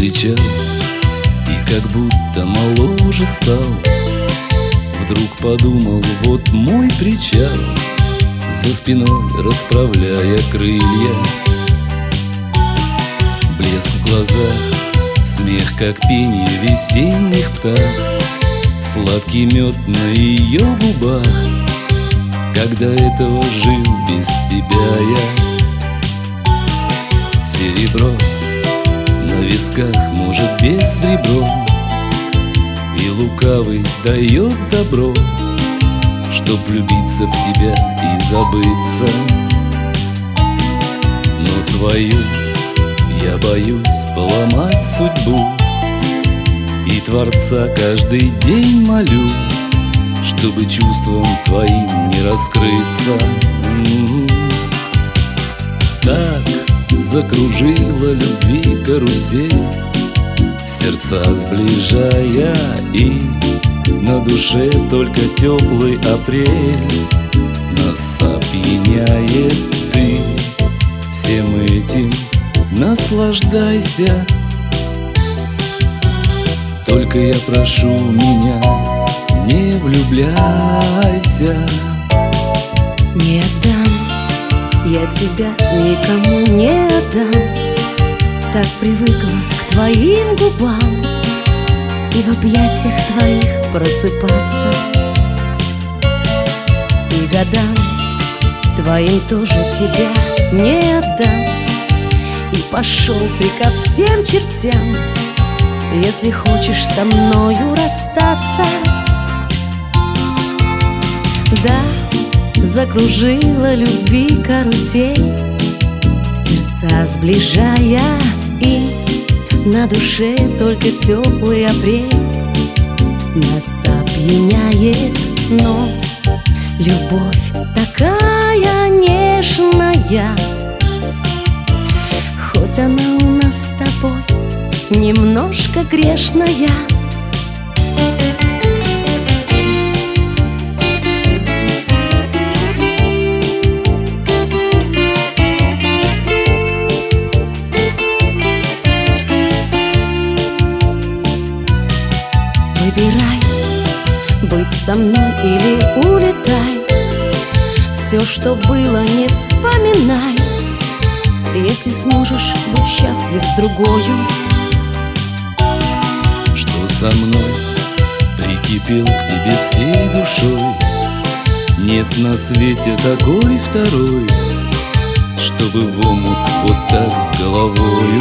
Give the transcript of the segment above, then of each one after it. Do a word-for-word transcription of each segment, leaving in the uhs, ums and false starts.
встречал и как будто моложе стал. Вдруг подумал, вот мой причал, за спиной расправляя крылья. Блеск в глазах, смех, как пение весенних птах, сладкий мед на ее губах. Когда этого жил без тебя я. Серебро на висках, может, без ребро, и лукавый дает добро, чтоб влюбиться в тебя и забыться. Но твою я боюсь поломать судьбу, и Творца каждый день молю, чтобы чувством твоим не раскрыться. М-м-м. Так закружила любви карусель, сердца сближая, и на душе только теплый апрель нас опьяняет. Ты всем этим наслаждайся, только я прошу меня, не влюбляйся. Не отдам я тебя никому, не отдам. Так привыкла к твоим губам и в объятиях твоих просыпаться. И годам твоим тоже тебя не отдам. И пошел ты ко всем чертям, если хочешь со мною расстаться. Да, закружила любви карусель, сердца сближая, и на душе только теплый апрель нас опьяняет. Но любовь такая нежная, хоть она у нас с тобой немножко грешная. Выбирай, быть со мной или улетай. Все, что было, не вспоминай. Если сможешь, будь счастлив с другою. Что со мной прикипел к тебе всей душой, нет на свете такой второй, чтобы в омут вот так с головою.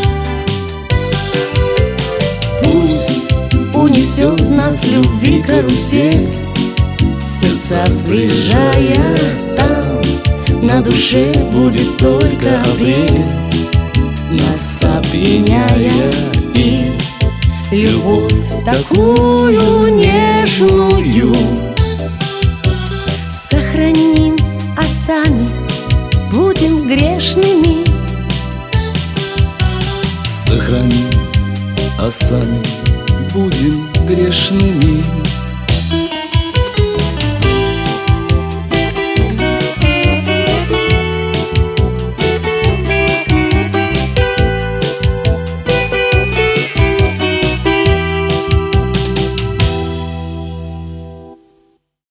Пусть унесет нас любви карусель, сердца сближая, там на душе будет только апрель нас опьяняя. И любовь такую нежную сохраним, а сами будем грешными. Сохраним, а сами будем грешными.